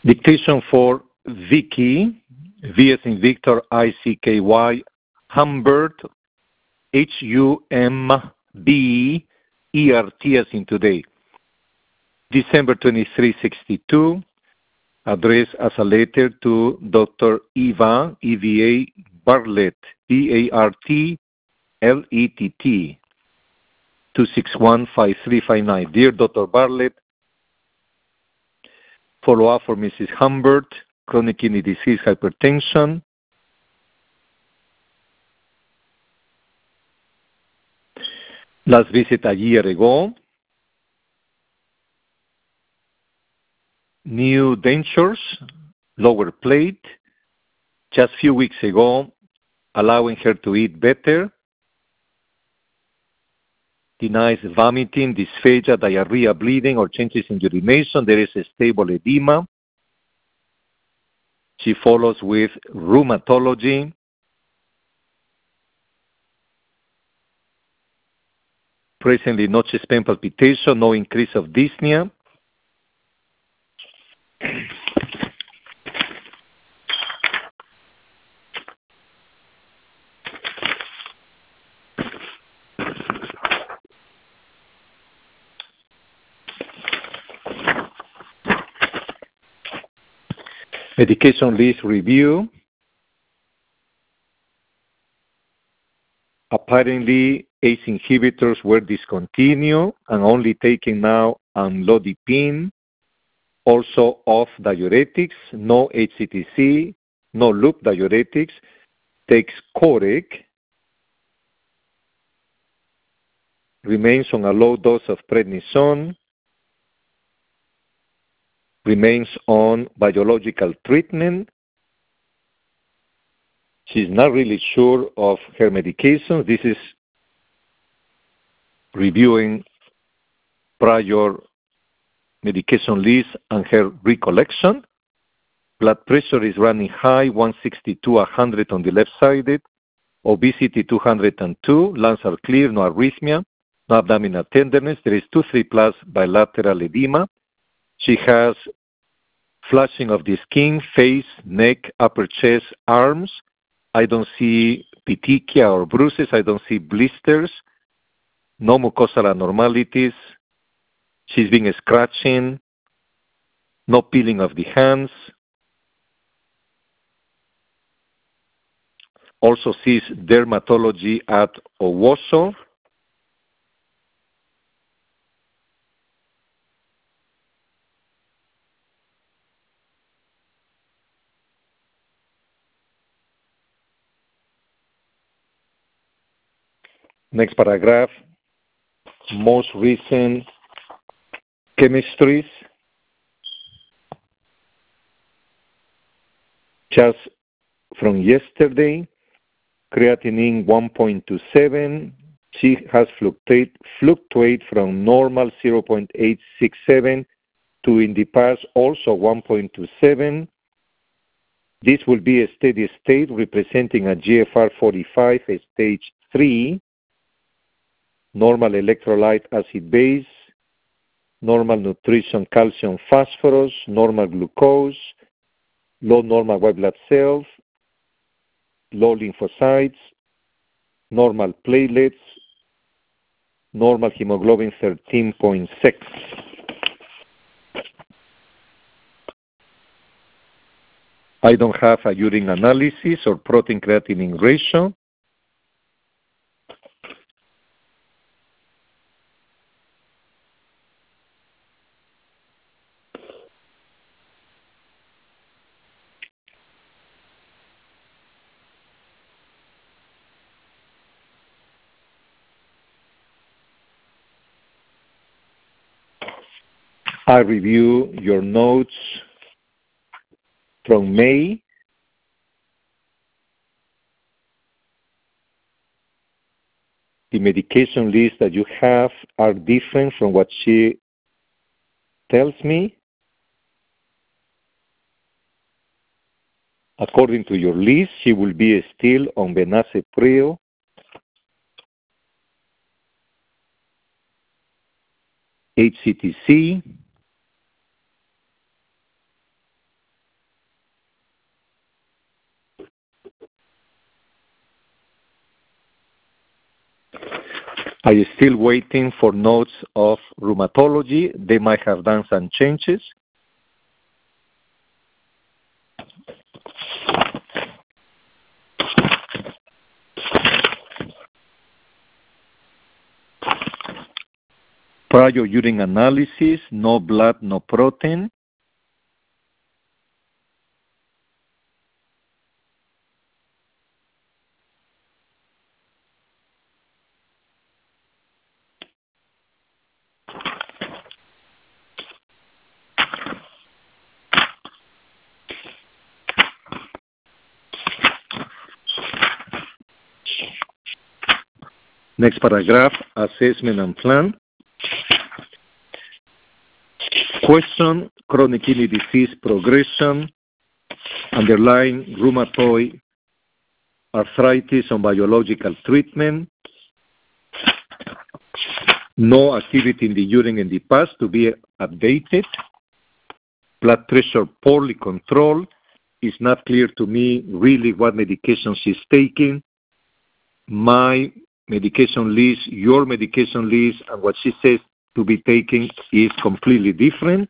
Dictation for Vicky, V as in Victor, I-C-K-Y, Humbert, H-U-M-B-E-R-T as in today. December 23, 62, addressed as a letter to Dr. Eva, E-V-A, Bartlett, B-A-R-T-L-E-T-T, 261-5359. Dear Dr. Bartlett, follow-up for Mrs. Humbert, chronic kidney disease, hypertension. Last visit a year ago. New dentures, lower plate. Just few weeks ago, allowing her to eat better. Denies vomiting, dysphagia, diarrhea, bleeding, or changes in urination. There is a stable edema. She follows with rheumatology. Presently, no chest pain palpitation, no increase of dyspnea. Medication list review. Apparently, ACE inhibitors were discontinued and only taken now amlodipine. Also off diuretics, no HCTC, no loop diuretics. Takes Corec. Remains on a low dose of prednisone. Remains on biological treatment. She's not really sure of her medications. This is reviewing prior medication list and her recollection. Blood pressure is running high, 162/100 on the left-sided. Obesity 202. Lungs are clear, no arrhythmia, no abdominal tenderness. There is 2-3 plus bilateral edema. She has flushing of the skin, face, neck, upper chest, arms. I don't see petechia or bruises. I don't see blisters. No mucosal abnormalities. She's been scratching. No peeling of the hands. Also sees dermatology at Owosso. Next paragraph. Most recent chemistries. Just from yesterday. Creatinine 1.27. She has fluctuate from normal 0.867 to in the past also 1.27. This will be a steady state representing a GFR 45, a stage 3. Normal electrolyte acid base. Normal nutrition calcium phosphorus. Normal glucose. Low normal white blood cells. Low lymphocytes, normal platelets, normal hemoglobin 13.6. I don't have a urine analysis or protein creatinine ratio. I review your notes from May. The medication list that you have are different from what she tells me. According to your list, she will be still on Benacepril, HCTC, I am still waiting for notes of rheumatology. They might have done some changes. Prior urine analysis, no blood, no protein. Next paragraph, assessment and plan. Question, chronic kidney disease progression, underlying rheumatoid arthritis on biological treatment, no activity in the urine in the past to be updated, blood pressure poorly controlled. It's not clear to me really what medication she's taking. My medication list, your medication list, and what she says to be taking is completely different.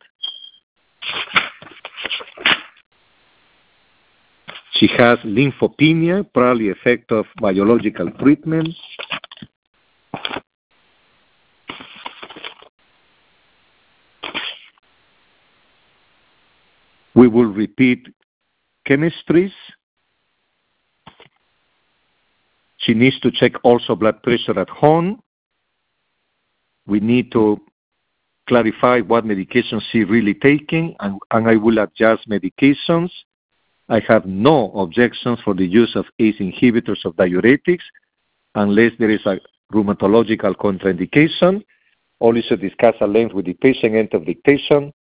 She has lymphopenia, probably effect of biological treatment. We will repeat chemistries. She needs to check also blood pressure at home. We need to clarify what medication she's really taking, and I will adjust medications. I have no objections for the use of ACE inhibitors of diuretics unless there is a rheumatological contraindication. Only should discuss at length with the patient end of dictation.